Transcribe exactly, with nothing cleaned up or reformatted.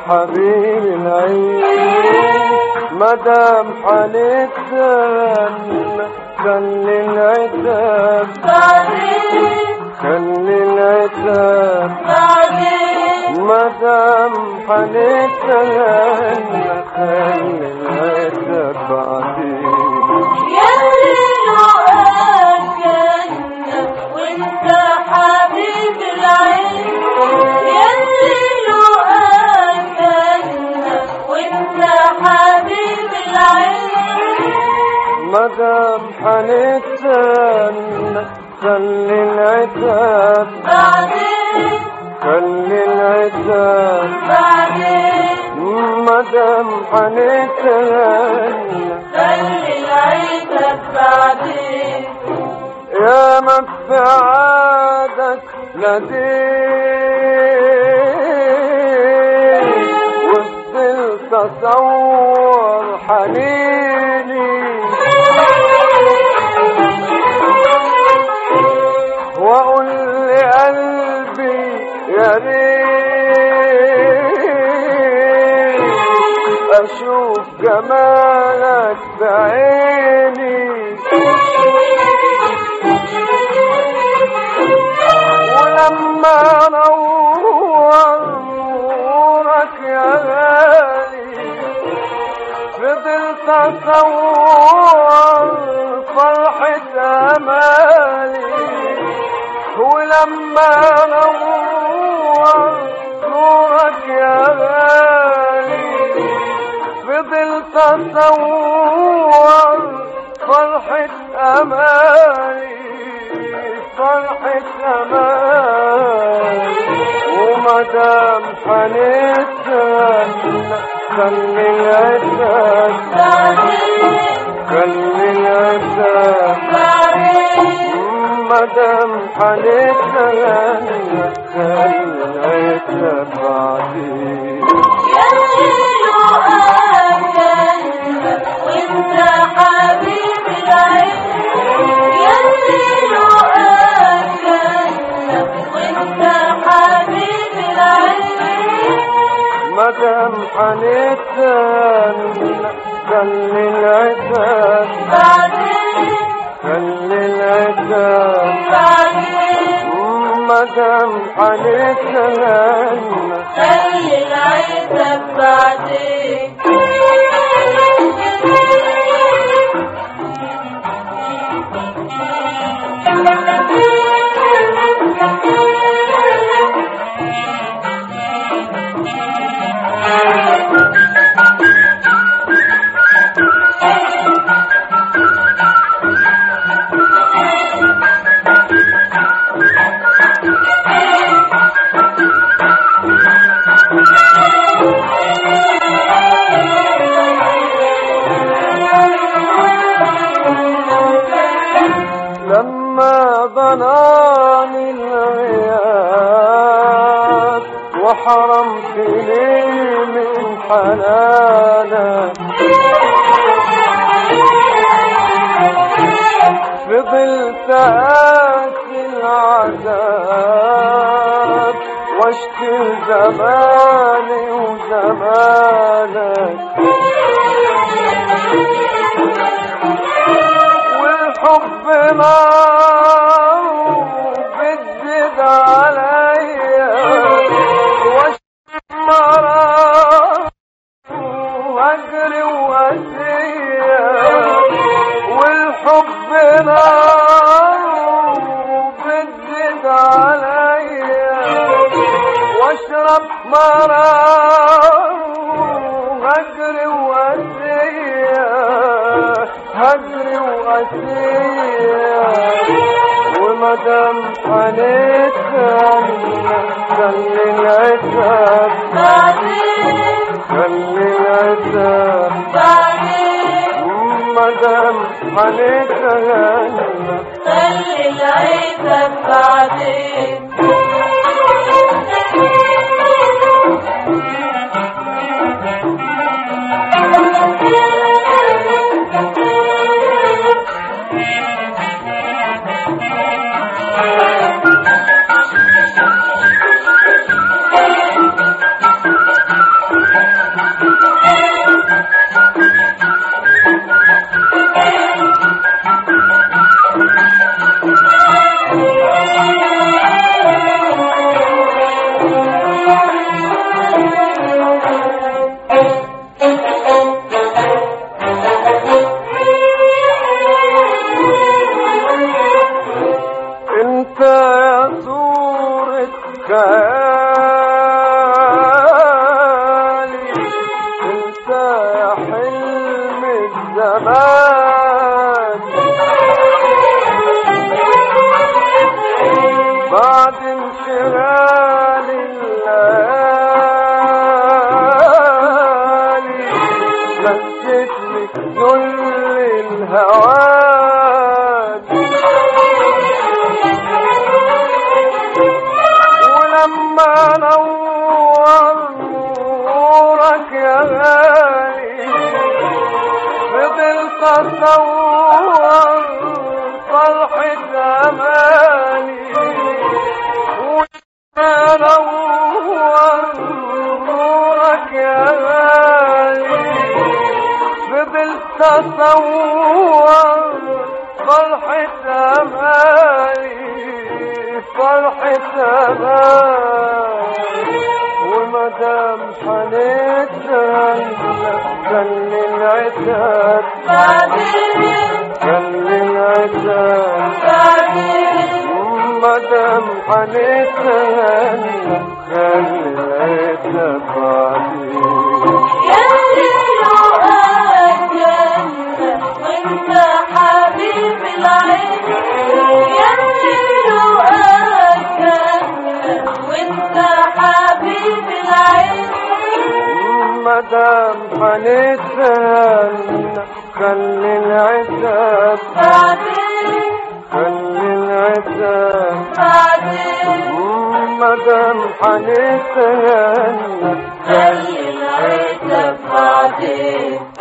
حبيبي العين مدام حنتسنى خلي العتاب بعدين خلي العتاب بعدين مدام حنتسنى خلي العتاب بعدين ياللي لقاك جنة وانت حبيب العين ياللي لقاك جنة وانت حبيب العين مدام حنتسنى خلي العتاب بعدين خلي العتاب بعدين مدام حنتسنى خلي العيدك بعدين يا من في عادك ناديت وسط التصور حنيني واقول لقلبي يا ريت اشوف جمالك بعيني ولما نور نورك يا غالي فضلت اصور فرحة امالي ولما نور نورك يا غالي فضلت اصور فرحة امالي فرحة امالي ومدام حنتسنى خلي العتاب خلي العتاب مدام حنتسنى خلي العتاب بعدين ياللي لقاك جنة وانت حبيب العين ياللي لقاك جنة وانت حبيب العين مدام حنتسنى خلي العتاب بعدين خلي العتاب بعدين مدام حنتسنى خلي العيدك بعدين لما ضناني الغياب وحرمتني من حنانك فضلت آسي العذاب واشكي زماني وزمانك والحب نار بتزيد عليا واشكي مرار واجري واسيا والحب نار بتزيد عليا واشرب مرار هجري واسيا هجري واسيا ومدام حنتسنى خلي العتاب خلي العتاب مدام حنتسنى خلي العيدك بعدين تصور فرحة أماني ونور نورك يا غالي فضلت تصور فرحة أماني فرحة أماني ومدام حنتهنى خلي العتاب خلي العتاب ومدام حنتهنى خلي العتاب بعدين يلي وأجلنا وانت حبيب العين يلي وأجلنا وانت حبيب العين مدام حنتهنى خلي العتاب بعدين خلي العتاب بعدين مدام حنتهنى خلي العتاب بعدين